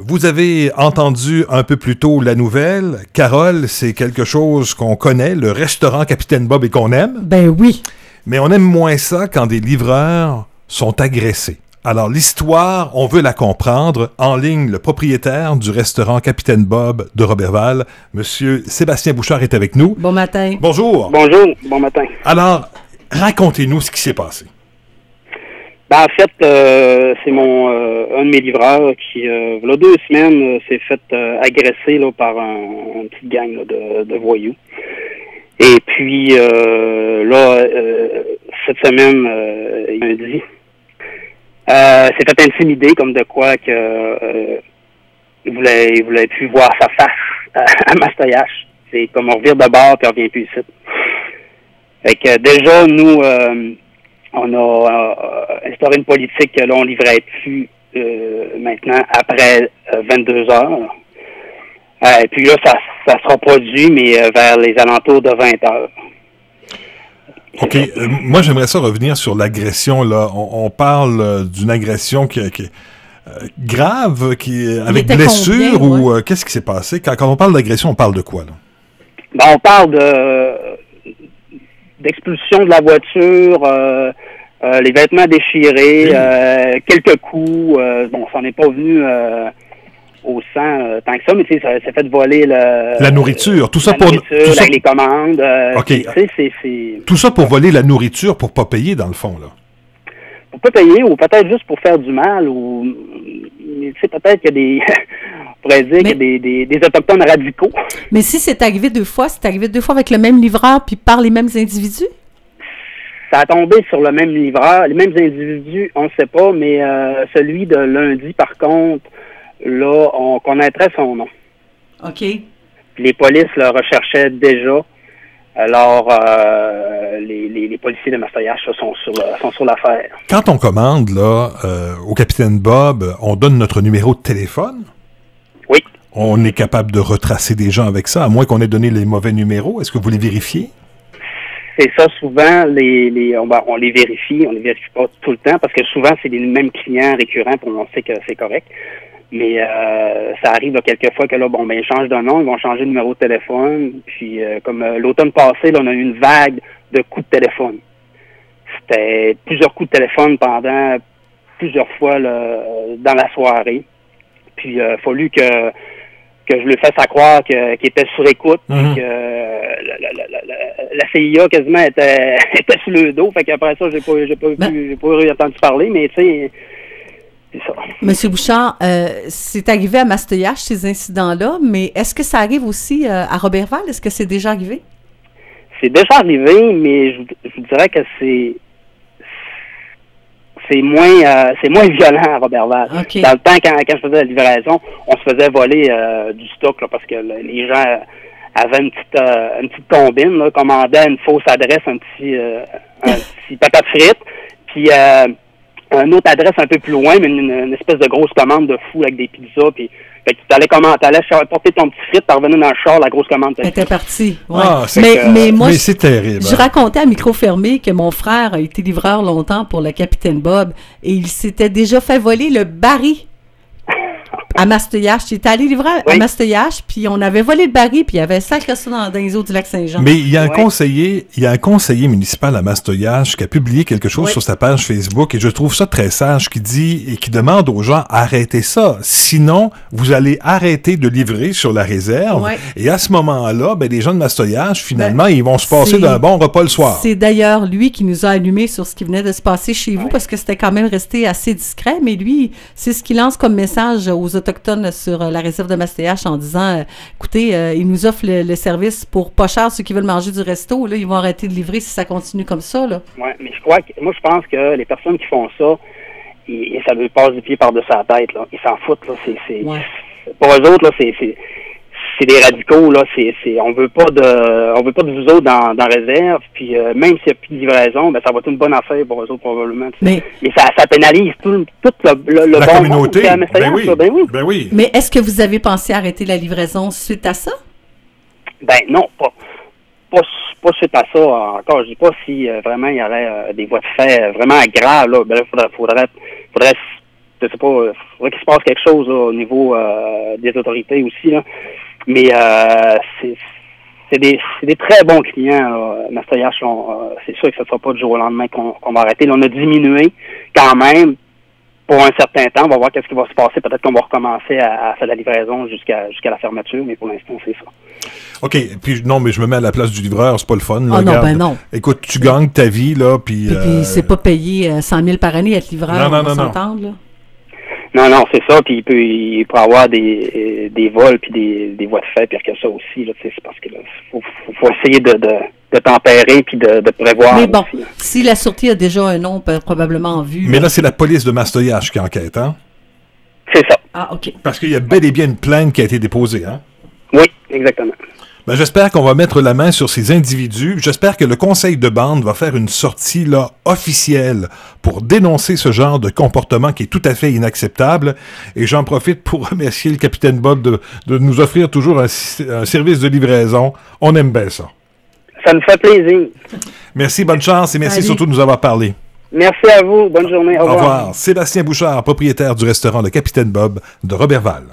vous avez entendu un peu plus tôt la nouvelle. Carole, c'est quelque chose qu'on connaît, le restaurant Capitaine Bob et qu'on aime. Ben oui. Mais on aime moins ça quand des livreurs sont agressés. Alors, l'histoire, on veut la comprendre. En ligne, le propriétaire du restaurant Capitaine Bob de Roberval, Monsieur Sébastien Bouchard, est avec nous. Bon matin. Bonjour. Bonjour, bon matin. Alors, racontez-nous ce qui s'est passé. Ben, en fait, c'est un de mes livreurs qui, il y a 2 semaines, s'est fait agresser là, par une petite gang là, de voyous. Et puis, cette semaine, lundi, s'est fait intimider comme de quoi que il voulait plus voir sa face à Mastoyache. C'est comme on revire de bord puis on revient plus ici. Fait que déjà, nous, on a instauré une politique que là, on livrait plus maintenant après 22 heures. Et puis là, ça sera produit, mais vers les alentours de 20 heures. OK. Moi, j'aimerais ça revenir sur l'agression. Là, on parle d'une agression qui est grave, avec blessure, ou qu'est-ce qui s'est passé? Quand on parle d'agression, on parle de quoi, là? Ben, on parle d'expulsion de la voiture, les vêtements déchirés, quelques coups. Bon, ça n'est pas venu au sang tant que ça, mais tu sais, ça s'est fait voler la nourriture. Tout ça pour les commandes. OK. C'est tout ça pour voler la nourriture pour pas payer, dans le fond, là. Pour pas payer, ou peut-être juste pour faire du mal, ou tu sais, peut-être qu'il y a des on pourrait dire qu'il y a des autochtones radicaux. Mais si c'est arrivé 2 fois, c'est arrivé 2 fois avec le même livreur puis par les mêmes individus? Ça a tombé sur le même livreur. Les mêmes individus, on ne sait pas, mais celui de lundi, par contre, là, on connaîtrait son nom. OK. Les polices le recherchaient déjà. Alors, les policiers de Mastoyache sont sur l'affaire. Quand on commande, là, au Capitaine Bob, on donne notre numéro de téléphone? Oui. On est capable de retracer des gens avec ça, à moins qu'on ait donné les mauvais numéros. Est-ce que vous les vérifiez? C'est ça, souvent, on les vérifie. On les vérifie pas tout le temps, parce que souvent, c'est les mêmes clients récurrents, pour on sait que c'est correct. Mais ça arrive là, quelquefois que là, ils changent de nom, ils vont changer de numéro de téléphone. Puis comme l'automne passé, là, on a eu une vague de coups de téléphone. C'était plusieurs coups de téléphone pendant plusieurs fois là, dans la soirée. Puis il a fallu que je lui fasse croire qu'il était sur écoute, puis que la CIA quasiment était sur le dos. Fait qu'après ça, j'ai pas entendu parler, mais tu sais. C'est ça. Monsieur Bouchard, c'est arrivé à Mastoyache, ces incidents-là, mais est-ce que ça arrive aussi à Roberval? Est-ce que c'est déjà arrivé? C'est déjà arrivé, mais je vous dirais que c'est moins violent à Roberval. Okay. Dans le temps, quand je faisais la livraison, on se faisait voler du stock là, parce que les gens avaient une petite combine, là, commandaient une fausse adresse, un petit patate frite, puis une autre adresse un peu plus loin, mais une espèce de grosse commande de fou avec des pizzas, puis fait que t'allais porter ton petit frite, t'en revenais dans le char, la grosse commande était partie. Ouais. Mais moi, c'est terrible. Je racontais à micro fermé que mon frère a été livreur longtemps pour le Capitaine Bob et il s'était déjà fait voler le baril à Mastoyache. Il était allé livrer à Mastoyache, puis on avait volé le baril, puis il avait sacré ça dans les eaux du lac Saint-Jean. Mais il y a un conseiller municipal à Mastoyache qui a publié quelque chose sur sa page Facebook, et je trouve ça très sage, qui dit et qui demande aux gens, arrêtez ça. Sinon, vous allez arrêter de livrer sur la réserve. Ouais. Et à ce moment-là, les gens de Mastoyache, finalement, ils vont se passer d'un bon repas le soir. C'est d'ailleurs lui qui nous a allumé sur ce qui venait de se passer chez vous, parce que c'était quand même resté assez discret, mais lui, c'est ce qu'il lance comme message aux Autochtones sur la réserve de Mastoyache en disant, écoutez, ils nous offrent le service pour pas cher, ceux qui veulent manger du resto, là, ils vont arrêter de livrer si ça continue comme ça, là. Oui, mais je pense que les personnes qui font ça, ça leur passe du pied par-dessus la tête, là. Ils s'en foutent, là. Pour eux autres, là, c'est des radicaux, là. On veut pas de vous autres dans la réserve, puis même s'il n'y a plus de livraison, ça va être une bonne affaire pour eux autres, probablement. Mais ça pénalise tout le la bon communauté. Ben oui. Mais est-ce que vous avez pensé arrêter la livraison suite à ça? Non, pas suite à ça. Encore, je dis pas si vraiment il y aurait des voies de fait vraiment graves, là. Faudrait je sais pas, il faudrait qu'il se passe quelque chose là, au niveau des autorités aussi, là. Mais c'est des très bons clients, Mastoyache. C'est sûr que ce ne sera pas du jour au lendemain qu'on va arrêter. Là, on a diminué quand même pour un certain temps. On va voir qu'est-ce qui va se passer. Peut-être qu'on va recommencer à faire la livraison jusqu'à la fermeture, mais pour l'instant, c'est ça. OK. Puis non, mais je me mets à la place du livreur, c'est pas le fun. Là, Ah non, ben non. Écoute, tu gagnes ta vie, là, puis c'est pas payé 100 000 par année être livreur, on va s'entendre, là. Non, c'est ça. Puis il peut avoir des vols puis des voies de fait pire que ça aussi. Là, c'est parce que là, faut essayer de tempérer puis de prévoir. Mais bon, aussi, si la sûreté a déjà un nom probablement en vue. Mais là, c'est la police de Mastoyache qui enquête, hein? C'est ça. Ah, OK. Parce qu'il y a bel et bien une plainte qui a été déposée, hein? Oui, exactement. Ben, j'espère qu'on va mettre la main sur ces individus. J'espère que le conseil de bande va faire une sortie là officielle pour dénoncer ce genre de comportement qui est tout à fait inacceptable. Et j'en profite pour remercier le capitaine Bob de nous offrir toujours un service de livraison. On aime bien ça. Ça nous fait plaisir. Merci, bonne chance et merci Salut. surtout de nous avoir parlé. Merci à vous. Bonne journée. Au revoir. Sébastien Bouchard, propriétaire du restaurant Le Capitaine Bob de Roberval.